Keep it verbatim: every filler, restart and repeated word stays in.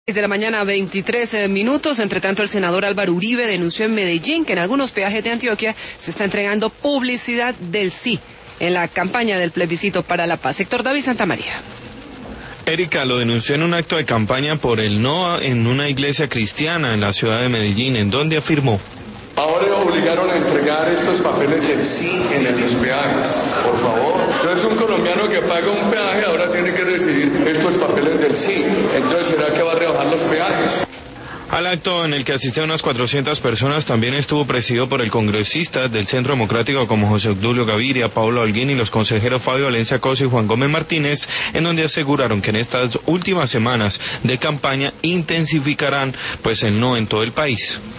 De la mañana, veintitrés minutos. Entre tanto, el senador Álvaro Uribe denunció en Medellín que en algunos peajes de Antioquia se está entregando publicidad del sí en la campaña del plebiscito para la paz. Héctor David Santamaría. Erika lo denunció en un acto de campaña por el no en una iglesia cristiana en la ciudad de Medellín, en donde afirmó: ahora obligaron a entregar estos papeles del sí en los peajes, por favor. Entonces un colombiano que paga un peaje ahora tiene que recibir estos papeles del sí. Entonces, ¿será que va a rebajar los peajes? Al acto en el que asistieron unas cuatrocientas personas también estuvo presidido por el congresista del Centro Democrático como José Obdulio Gaviria, Paula Holguín y los consejeros Fabio Valencia Coso y Juan Gómez Martínez, en donde aseguraron que en estas últimas semanas de campaña intensificarán pues el no en todo el país.